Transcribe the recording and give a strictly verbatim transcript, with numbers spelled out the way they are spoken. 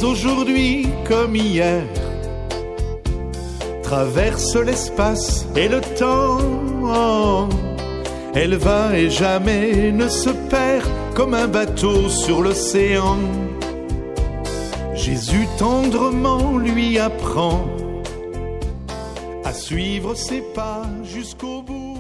aujourd'hui comme hier, traverse l'espace et le temps. Elle va et jamais ne se perd comme un bateau sur l'océan. Jésus tendrement lui apprend à suivre ses pas jusqu'au bout.